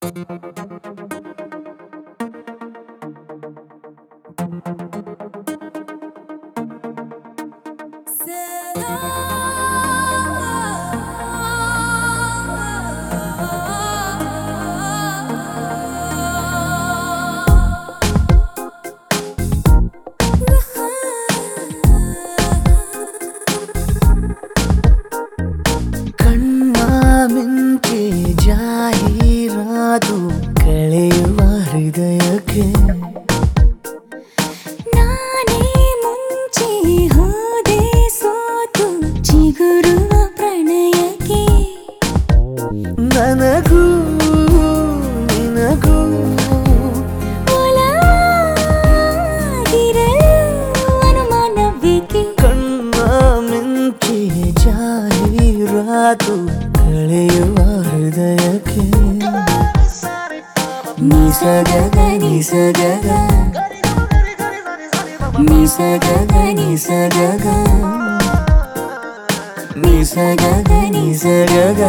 ಮಿಂಚಿ ಜಾಹೀರಾತು ಕಳೆಯುವ ಹೃದಯಕ್ಕೆ ನಾನೇ ಮುಂಚೆ ಹೋದೆ ಸೋತು ಚಿಗುರುವ ಪ್ರಣಯಕ್ಕೆ ನನಗೂ ನಿನಗೂ ಒಲವಾಗಿರಲು ಅನುಮಾನಬೇಕೆ ಕಣ್ಣ ಮಿಂಚಿ ಜಾಹೀರಾತು ಕಳೆಯುವ ಹೃದಯಕ್ಕೆ ನಿಸಗಗ ನಿಸಗಗ ನಿಸಗಗ ನಿಸಗಗ ನಿಸಗಗ ನಿಸಗಗ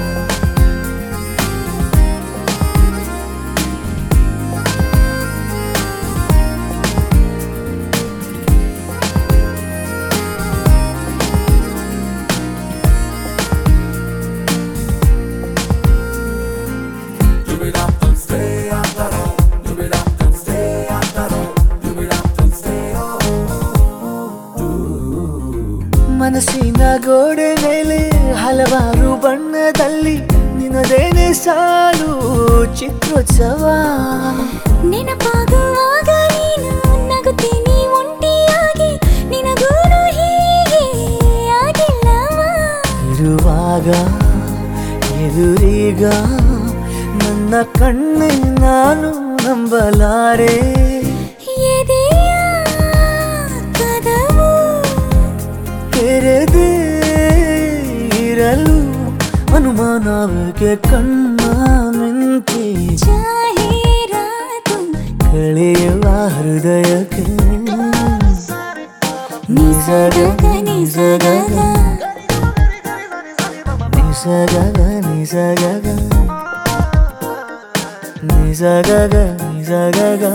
ಮನಸ್ಸಿನ ಗೋಡೆ ಮೇಲೆ ಹಲವಾರು ಬಣ್ಣದಲ್ಲಿ ನಿನ್ನದೇನೆ ಸಾಲು ಚಿತ್ರೋತ್ಸವ ನೆನಪಾಗುವಾಗ ನೀನು ನಗುತ್ತೀನಿ ಒಂಟಿಯಾಗಿ ನಿನಗೂನು ಹೀಗೆ ಆಗಿಲ್ಲವಾ ಇರುವಾಗ ಎದುರೀಗ ನನ್ನ ಕಣ್ಣೆ ನಾನು ನಂಬಲಾರೆ ಎದೆಯ ಕದವು ತೆರೆದೇ ಇರಲು ಅನುಮಾನಕ್ಕೆ ಕಣ್ಣ ಮಿಂಚಿ ಜಾಹೀರಾತು ಕಳೆಯುವ ಹೃದಯಕ್ಕೆ ನಿಸಗಗ ನಿಸಗಗ ನಿಸಗಗ ನಿಸಗಗ ನಿಸಗಗ ನಿಸಗಗ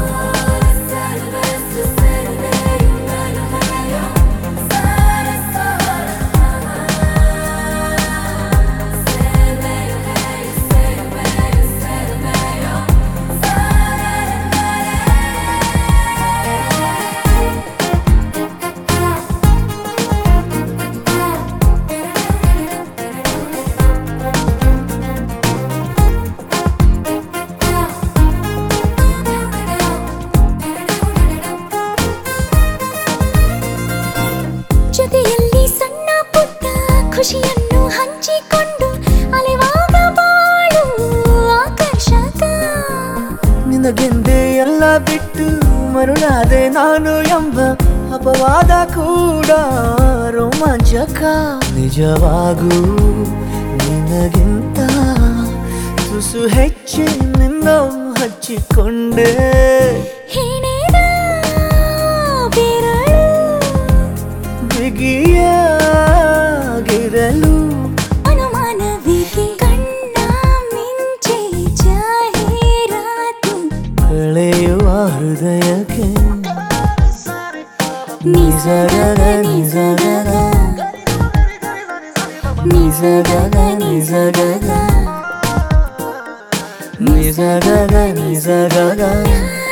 ಜೊತೆಯಲ್ಲಿ ಸಣ್ಣ ಪುಟ್ಟ ಖುಷಿಯನ್ನು ಹಂಚಿಕೊಂಡು ಅಲೆವಾಗ ಬಾಳು ಆಕರ್ಷಕ ನಿನಗೆಂದೇ ಎಲ್ಲ ಬಿಟ್ಟು ಮರುಳಾದೆ ನಾನು ಎಂಬ ಅಪವಾದ ಕೂಡ ರೋಮಾಂಚಕ ನಿಜವಾಗೂ ನಿನಗಿಂತ ತುಸು ಹೆಚ್ಚು ನಿನ್ನ ಹಚ್ಚಿಕೊಂಡೆ ಹೆಣೆದ ಬೆರಳು ಬಿಗಿಯಾಗಿರಲು ಅನುಮಾನವಿದೆ ಕಣ್ಣ ಮಿಂಚೆ ಜಾಹೀರಾತು ಕಳೆಯುವ ಹೃದಯಕ್ಕೆ ನಿಸಗಗ ನಿಸಗಗ ನಿಸಗಗ ನಿಸಗಗ ನಿಸಗಗ ನಿಸಗಗ